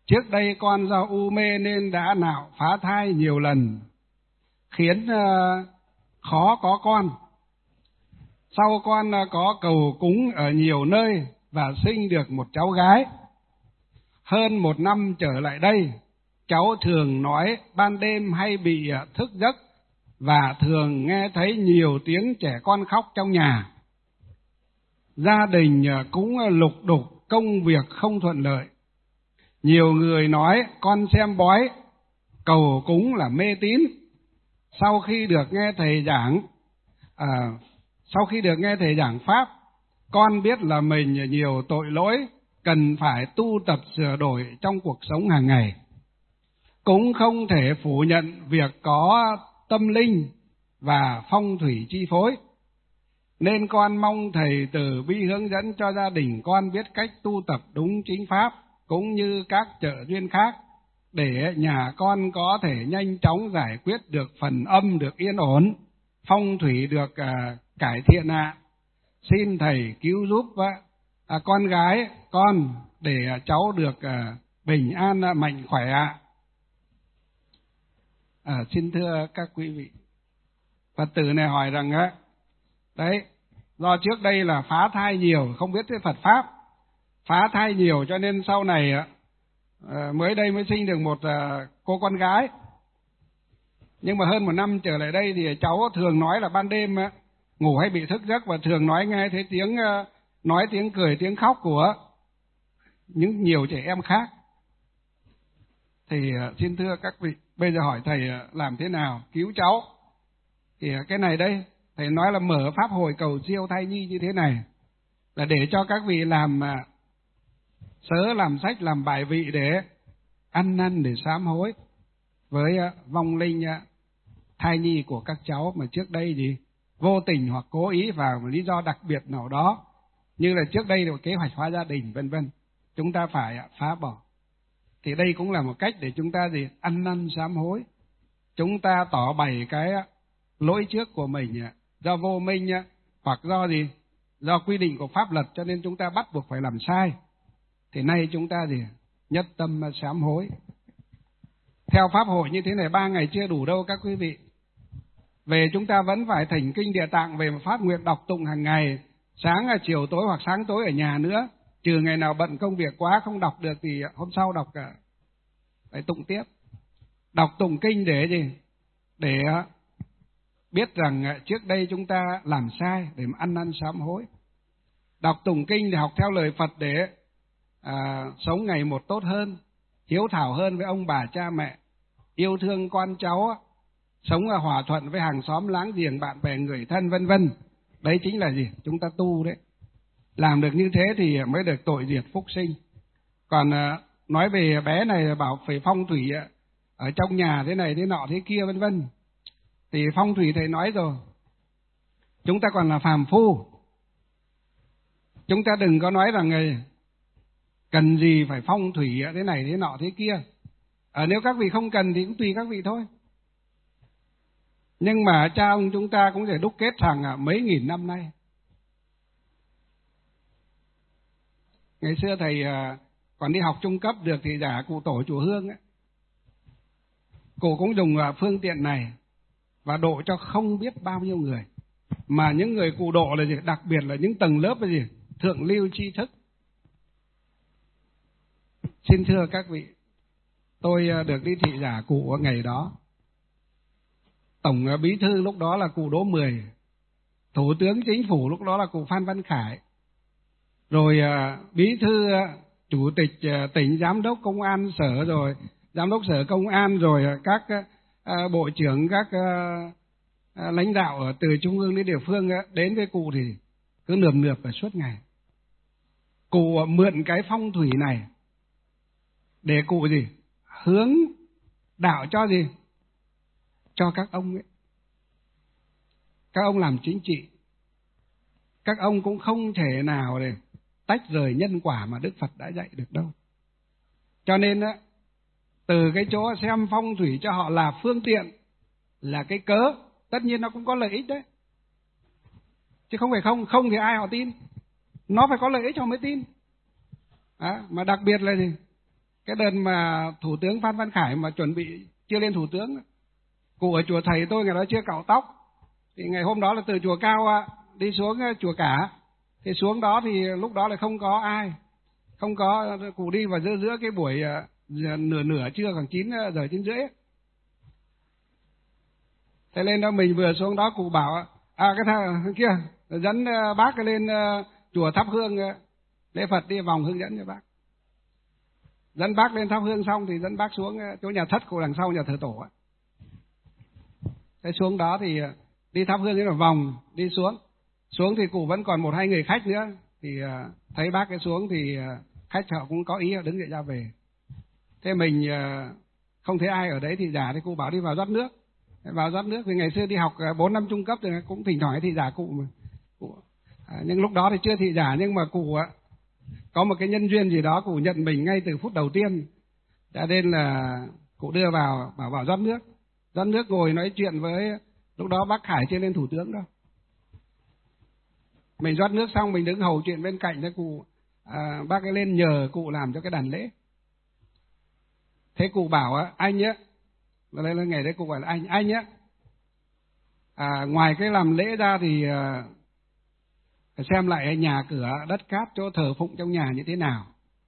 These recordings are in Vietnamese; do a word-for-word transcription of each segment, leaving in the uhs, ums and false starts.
Trước đây con do u mê nên đã nạo phá thai nhiều lần, khiến uh, khó có con. Sau con uh, có cầu cúng ở nhiều nơi và sinh được một cháu gái. Hơn một năm trở lại đây, cháu thường nói ban đêm hay bị uh, thức giấc và thường nghe thấy nhiều tiếng trẻ con khóc trong nhà. Gia đình uh, cũng uh, lục đục, công việc không thuận lợi. Nhiều người nói con xem bói, cầu cúng là mê tín. Sau khi được nghe thầy giảng, à, sau khi được nghe thầy giảng pháp, con biết là mình nhiều tội lỗi, cần phải tu tập sửa đổi trong cuộc sống hàng ngày. Cũng không thể phủ nhận việc có tâm linh và phong thủy chi phối, nên con mong thầy từ bi hướng dẫn cho gia đình con biết cách tu tập đúng chính pháp, cũng như các trợ duyên khác, để nhà con có thể nhanh chóng giải quyết được phần âm được yên ổn, phong thủy được à, cải thiện ạ. À. Xin thầy cứu giúp à, con gái con để à, cháu được à, bình an à, mạnh khỏe ạ. À. À, xin thưa các quý vị, Phật tử này hỏi rằng á, đấy, do trước đây là phá thai nhiều, không biết cái Phật pháp, phá thai nhiều cho nên sau này à, mới đây mới sinh được một à, cô con gái. Nhưng mà hơn một năm trở lại đây thì cháu thường nói là ban đêm á, ngủ hay bị thức giấc, và thường nói nghe thấy tiếng à, nói tiếng cười, tiếng khóc của những nhiều trẻ em khác. Thì à, xin thưa các vị, bây giờ hỏi thầy à, làm thế nào cứu cháu? Thì à, cái này đây, thầy nói là mở pháp hội cầu siêu thai nhi như thế này là để cho các vị làm à, sớ, làm sách, làm bài vị để ăn năn, để sám hối với uh, vong linh uh, thai nhi của các cháu mà trước đây gì vô tình hoặc cố ý vào một lý do đặc biệt nào đó, như là trước đây là kế hoạch hóa gia đình vân vân, chúng ta phải uh, phá bỏ. Thì đây cũng là một cách để chúng ta gì ăn năn sám hối, chúng ta tỏ bày cái uh, lỗi trước của mình uh, do vô minh uh, hoặc do gì do quy định của pháp luật cho nên chúng ta bắt buộc phải làm sai. Thì nay chúng ta gì nhất tâm sám hối. Theo pháp hội như thế này ba ngày chưa đủ đâu các quý vị. Về chúng ta vẫn phải thỉnh kinh Địa Tạng về một phát nguyện đọc tụng hàng ngày, sáng chiều tối hoặc sáng tối ở nhà nữa. Trừ ngày nào bận công việc quá không đọc được thì hôm sau đọc cả, phải tụng tiếp. Đọc tụng kinh để gì? Để biết rằng trước đây chúng ta làm sai, để mà ăn năn sám hối. Đọc tụng kinh để học theo lời Phật để À, sống ngày một tốt hơn, hiếu thảo hơn với ông bà cha mẹ, yêu thương con cháu, sống hòa thuận với hàng xóm láng giềng, bạn bè người thân vân vân. Đấy chính là gì? Chúng ta tu đấy. Làm được như thế thì mới được tội diệt phúc sinh. Còn à, nói về bé này bảo phải phong thủy ở trong nhà thế này thế nọ thế kia vân vân, thì phong thủy thầy nói rồi, chúng ta còn là phàm phu, chúng ta đừng có nói rằng người cần gì phải phong thủy thế này thế nọ thế kia. À, nếu các vị không cần thì cũng tùy các vị thôi. Nhưng mà cha ông chúng ta cũng sẽ đúc kết hàng mấy nghìn năm nay. Ngày xưa thầy còn đi học trung cấp được thì giả cụ tổ chùa Hương ấy, cụ cũng dùng phương tiện này và độ cho không biết bao nhiêu người. Mà những người cụ độ là gì? Đặc biệt là những tầng lớp là gì? Thượng lưu tri thức. Xin thưa các vị, tôi được đi thị giả cụ ở ngày đó. Tổng bí thư lúc đó là cụ Đỗ Mười, Thủ tướng Chính phủ lúc đó là cụ Phan Văn Khải, rồi bí thư chủ tịch tỉnh, giám đốc công an sở, rồi giám đốc sở công an, rồi các bộ trưởng, các lãnh đạo ở từ trung ương đến địa phương đến với cụ thì cứ nườm nượp ở suốt ngày. Cụ mượn cái phong thủy này để cụ gì hướng đạo cho gì cho các ông ấy. Các ông làm chính trị, các ông cũng không thể nào để tách rời nhân quả mà Đức Phật đã dạy được đâu. Cho nên á, từ cái chỗ xem phong thủy cho họ là phương tiện, là cái cớ, tất nhiên nó cũng có lợi ích đấy, chứ không phải không. Không thì ai họ tin, nó phải có lợi ích họ mới tin. À, mà đặc biệt là gì? cái đợt mà Thủ tướng Phan Văn Khải mà chuẩn bị chưa lên Thủ tướng, cụ ở chùa thầy tôi ngày đó chưa cạo tóc, thì ngày hôm đó là từ chùa Cao đi xuống chùa Cả, thì xuống đó thì lúc đó là không có ai, không có, cụ đi vào giữa giữa cái buổi nửa nửa trưa khoảng chín giờ chín rưỡi. Thế lên đó mình vừa xuống đó cụ bảo à cái thằng kia dẫn bác lên chùa thắp hương lễ Phật đi vòng hướng dẫn cho bác. Dẫn bác lên thắp hương xong thì dẫn bác xuống chỗ nhà thất của đằng sau nhà thờ tổ. Thế xuống đó thì đi thắp hương cái là vòng đi xuống. Xuống thì cụ vẫn còn một hai người khách nữa, thì thấy bác cái xuống thì khách họ cũng có ý đứng dậy ra về. Thế mình không thấy ai ở đấy thì giả thì cụ bảo đi vào rót nước. Vào rót nước thì ngày xưa đi học bốn năm trung cấp thì cũng thỉnh thoảng thị giả cụ mà. Cụ, à, nhưng lúc đó thì chưa thị giả, nhưng mà cụ có một cái nhân duyên gì đó cụ nhận mình ngay từ phút đầu tiên, cho nên là cụ đưa vào bảo vào rót nước. Rót nước ngồi nói chuyện với, lúc đó bác Khải chưa lên Thủ tướng đâu. Mình rót nước xong mình đứng hầu chuyện bên cạnh cho cụ, à, bác ấy lên nhờ cụ làm cho cái đàn lễ. Thế cụ bảo anh nhé, và đây là ngày đấy cụ bảo là anh anh nhé, à, ngoài cái làm lễ ra thì à, xem lại nhà cửa đất cát chỗ thờ phụng trong nhà như thế nào.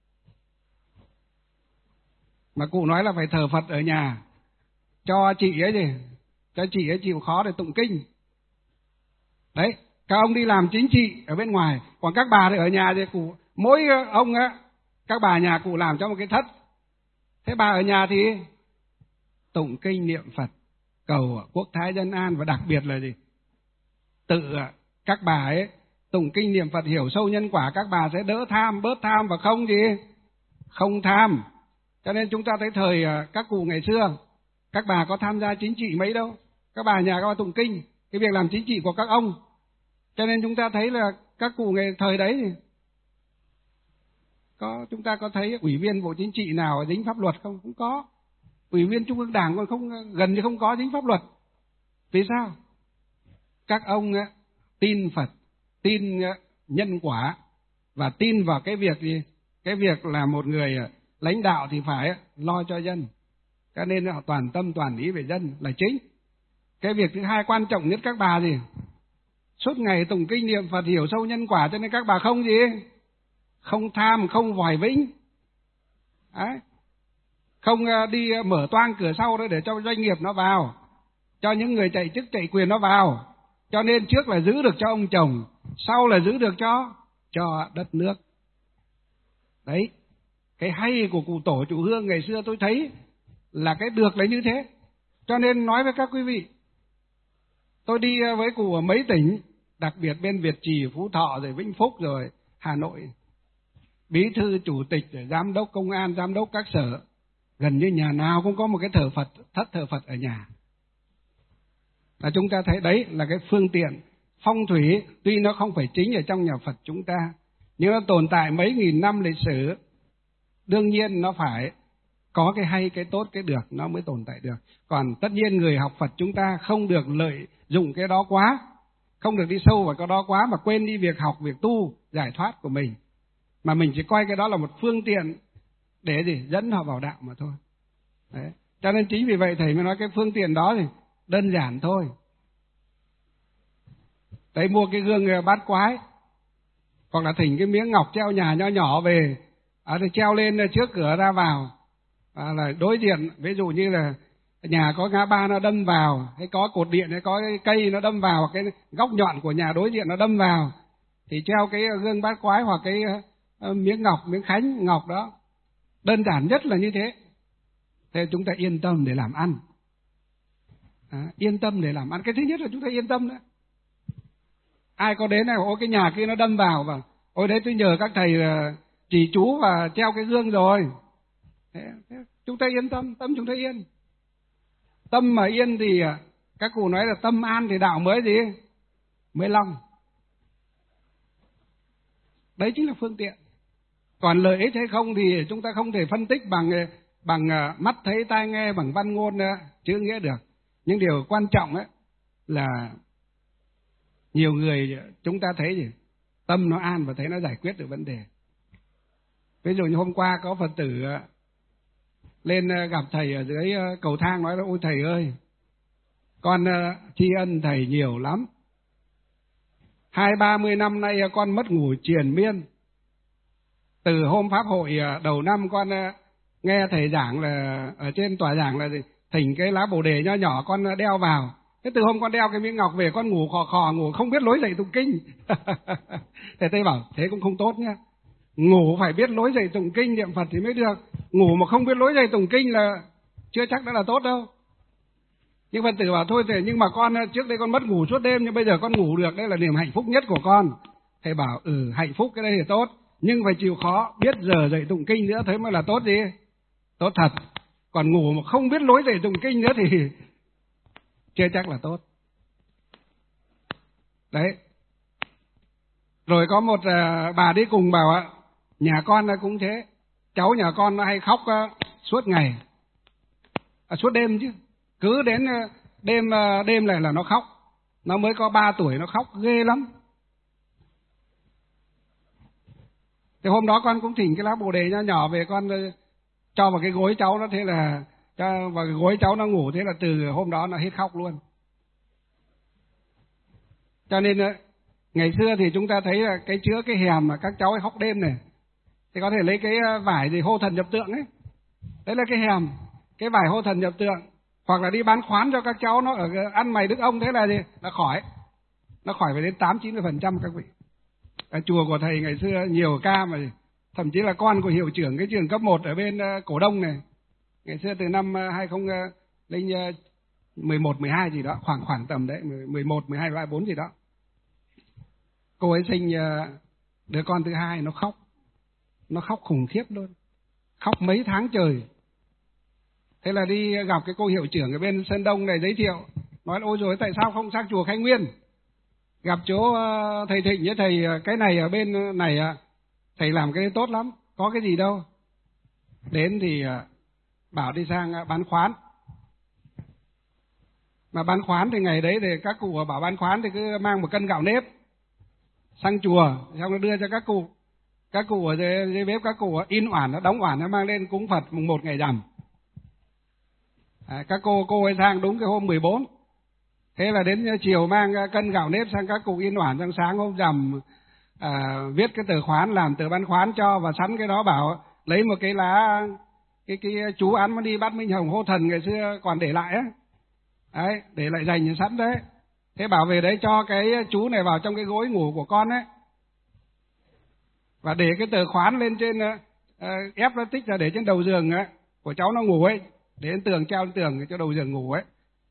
Mà cụ nói là phải thờ Phật ở nhà cho chị ấy gì, cho chị ấy chịu khó để tụng kinh. Đấy, các ông đi làm chính trị ở bên ngoài, còn các bà thì ở nhà thì cụ, mỗi ông á, các bà nhà cụ làm cho một cái thất. Thế bà ở nhà thì tụng kinh niệm Phật, cầu quốc thái dân an, và đặc biệt là gì? Tự các bà ấy tụng kinh niệm Phật hiểu sâu nhân quả, các bà sẽ đỡ tham, bớt tham và không gì? Không tham. Cho nên chúng ta thấy thời các cụ ngày xưa, các bà có tham gia chính trị mấy đâu. Các bà nhà các bà tụng kinh, cái việc làm chính trị của các ông. Cho nên chúng ta thấy là các cụ ngày thời đấy thì có, chúng ta có thấy ủy viên Bộ Chính trị nào dính pháp luật không? Không có. Ủy viên Trung ương Đảng còn không, gần như không có dính pháp luật. Vì sao? Các ông tin Phật, tin nhân quả, và tin vào cái việc gì? Cái việc là một người lãnh đạo thì phải lo cho dân. Cho nên họ toàn tâm toàn ý về dân là chính. Cái việc thứ hai quan trọng nhất các bà gì? Suốt ngày tụng kinh niệm Phật hiểu sâu nhân quả, cho nên các bà không gì? Không tham, không vòi vĩnh. Đấy. Không đi mở toang cửa sau đó để cho doanh nghiệp nó vào, cho những người chạy chức chạy quyền nó vào. Cho nên trước là giữ được cho ông chồng, sau là giữ được cho cho đất nước. Đấy, cái hay của cụ tổ chủ Hương ngày xưa tôi thấy là cái được là như thế. Cho nên nói với các quý vị, tôi đi với cụ ở mấy tỉnh, đặc biệt bên Việt Trì, Phú Thọ, rồi Vĩnh Phúc, rồi Hà Nội, bí thư, chủ tịch, rồi giám đốc công an, giám đốc các sở, gần như nhà nào cũng có một cái thờ Phật, thất thờ Phật ở nhà. Là chúng ta thấy đấy là cái phương tiện phong thủy, tuy nó không phải chính ở trong nhà Phật chúng ta, nhưng nó tồn tại mấy nghìn năm lịch sử. Đương nhiên nó phải có cái hay, cái tốt, cái được nó mới tồn tại được. Còn tất nhiên người học Phật chúng ta không được lợi dụng cái đó quá, không được đi sâu vào cái đó quá mà quên đi việc học, việc tu, giải thoát của mình. Mà mình chỉ coi cái đó là một phương tiện để gì? Dẫn họ vào đạo mà thôi. Đấy. Cho nên chính vì vậy thầy mới nói cái phương tiện đó thì đơn giản thôi. Đấy, mua cái gương bát quái, hoặc là thỉnh cái miếng ngọc treo nhà nho nhỏ về, à, thì treo lên trước cửa ra vào, à, là đối diện, ví dụ như là nhà có ngã ba nó đâm vào, hay có cột điện, hay có cái cây nó đâm vào, cái góc nhọn của nhà đối diện nó đâm vào, thì treo cái gương bát quái hoặc cái uh, miếng ngọc, miếng khánh ngọc đó. Đơn giản nhất là như thế. Thế chúng ta yên tâm để làm ăn. À, yên tâm để làm ăn. Cái thứ nhất là chúng ta yên tâm đó. Ai có đến này, ôi cái nhà kia nó đâm vào, và ôi đấy tôi nhờ các thầy uh, chỉ chú và treo cái gương rồi. Thế, thế, chúng ta yên tâm, tâm chúng ta yên. Tâm mà yên thì uh, các cụ nói là tâm an thì đạo mới gì? Mới long. Đấy chính là phương tiện. Còn lợi ích hay không thì chúng ta không thể phân tích bằng bằng mắt thấy tai nghe, bằng văn ngôn chữ nghĩa được. Nhưng điều quan trọng ấy là nhiều người chúng ta thấy gì? Tâm nó an và thấy nó giải quyết được vấn đề. Ví dụ như hôm qua có Phật tử lên gặp thầy ở dưới cầu thang nói là ôi thầy ơi, con tri ân thầy nhiều lắm. Hai ba mươi năm nay con mất ngủ triền miên. Từ hôm pháp hội đầu năm con nghe thầy giảng là ở trên tòa giảng là thỉnh cái lá bồ đề nho nhỏ con đeo vào. Thế từ hôm con đeo cái miếng ngọc về con ngủ khò khò, ngủ không biết lối dậy tụng kinh. Thế thầy bảo thế cũng không tốt nhá. Ngủ phải biết lối dậy tụng kinh niệm Phật thì mới được. Ngủ mà không biết lối dậy tụng kinh là chưa chắc đã là tốt đâu. Nhưng Phật tử bảo thôi thì nhưng mà con trước đây con mất ngủ suốt đêm nhưng bây giờ con ngủ được, đây là niềm hạnh phúc nhất của con. Thầy bảo ừ hạnh phúc cái đây thì tốt, nhưng phải chịu khó biết giờ dậy tụng kinh nữa thế mới là tốt gì. Tốt thật. Còn ngủ mà không biết lối dậy tụng kinh nữa thì chưa chắc là tốt. Đấy. Rồi có một uh, bà đi cùng bảo ạ, nhà con là cũng thế, cháu nhà con nó hay khóc uh, suốt ngày, à, suốt đêm chứ, cứ đến uh, đêm uh, đêm này là nó khóc, nó mới có ba tuổi nó khóc ghê lắm. Thì hôm đó con cũng thỉnh cái lá bồ đề nho nhỏ về con uh, cho vào cái gối cháu nó, thế là cho vào cái gối cháu nó ngủ, thế là từ hôm đó nó hết khóc luôn. Cho nên uh, ngày xưa thì chúng ta thấy là cái chứa cái hèm mà các cháu ấy khóc đêm này, thì có thể lấy cái vải gì hô thần nhập tượng ấy, đấy là cái hèm, cái vải hô thần nhập tượng, hoặc là đi bán khoán cho các cháu nó ở ăn mày đức ông, thế là gì là khỏi, nó khỏi phải đến tám chín mươi phần trăm các vị. Ở chùa của thầy ngày xưa nhiều ca mà thậm chí là con của hiệu trưởng cái trường cấp một ở bên Cổ Đông này, ngày xưa từ năm hai không một một mười hai gì đó, khoảng khoảng tầm đấy mười một mười hai mười bốn gì đó, cô ấy sinh đứa con thứ hai, nó khóc, nó khóc khủng khiếp luôn, khóc mấy tháng trời. Thế là đi gặp cái cô hiệu trưởng ở bên Sơn Đông này giới thiệu, nói ôi rồi tại sao không sang chùa Khai Nguyên, gặp chỗ thầy Thịnh với thầy cái này ở bên này, thầy làm cái đấy tốt lắm, có cái gì đâu. Đến thì bảo đi sang bán khoán, mà bán khoán thì ngày đấy thì các cụ bảo bán khoán thì cứ mang một cân gạo nếp sang chùa, xong nó đưa cho các cụ, các cụ ở dưới, dưới bếp các cụ in oản, nó đóng oản, nó mang lên cúng Phật mùng một ngày rằm. À, các cô cô ấy sang đúng cái hôm mười bốn, thế là đến chiều mang cân gạo nếp sang các cụ in oản, sang sáng hôm rằm à, viết cái tờ khoán, làm tờ bán khoán cho, và sẵn cái đó bảo lấy một cái lá, cái cái chú án mà đi bắt Minh Hồng hô thần ngày xưa còn để lại á, đấy, để lại dành sẵn đấy. Thế bảo về đấy cho cái chú này vào trong cái gối ngủ của con ấy, và để cái tờ khoán lên trên uh, ép nó tích ra để trên đầu giường ấy, của cháu nó ngủ ấy, để lên tường, treo lên tường cho đầu giường ngủ ấy.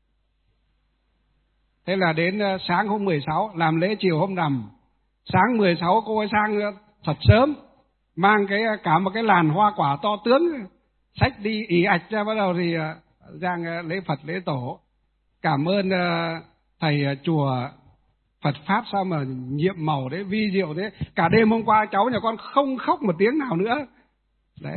Thế là đến uh, sáng hôm mười sáu làm lễ chiều hôm rằm, sáng mười sáu cô ấy sang uh, thật sớm, mang cái uh, cả một cái làn hoa quả to tướng, xách đi ì ạch ra, bắt đầu thì uh, giang uh, lễ Phật lễ tổ, cảm ơn uh, thầy uh, chùa Phật Pháp sao mà nhiệm màu đấy, vi diệu đấy. Cả đêm hôm qua cháu nhà con không khóc một tiếng nào nữa. Đấy.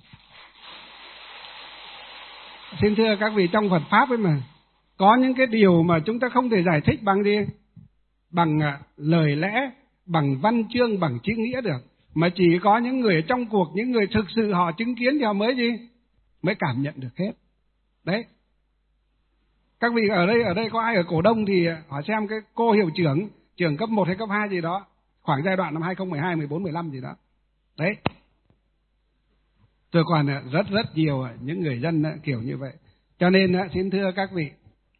Xin thưa các vị, trong Phật Pháp ấy mà, có những cái điều mà chúng ta không thể giải thích bằng gì? Bằng lời lẽ, bằng văn chương, bằng chữ nghĩa được. Mà chỉ có những người trong cuộc, những người thực sự họ chứng kiến thì họ mới gì? Mới cảm nhận được hết. Đấy. Các vị ở đây, ở đây có ai ở Cổ Đông thì hỏi xem cái cô hiệu trưởng, trường cấp một hay cấp hai gì đó, khoảng giai đoạn năm hai không một hai, mười bốn, mười lăm gì đó. Đấy. Tôi còn rất rất nhiều những người dân kiểu như vậy. Cho nên xin thưa các vị,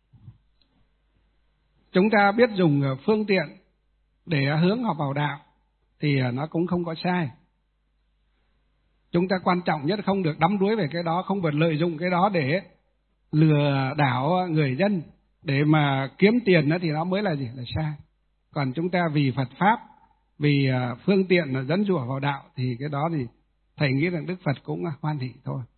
chúng ta biết dùng phương tiện để hướng họ vào đạo thì nó cũng không có sai. Chúng ta quan trọng nhất không được đắm đuối về cái đó, không được lợi dụng cái đó để lừa đảo người dân để mà kiếm tiền thì nó mới là gì? Là sai. Còn chúng ta vì Phật Pháp, vì phương tiện dẫn dụ vào đạo thì cái đó thì thầy nghĩ rằng Đức Phật cũng hoan hỷ thôi.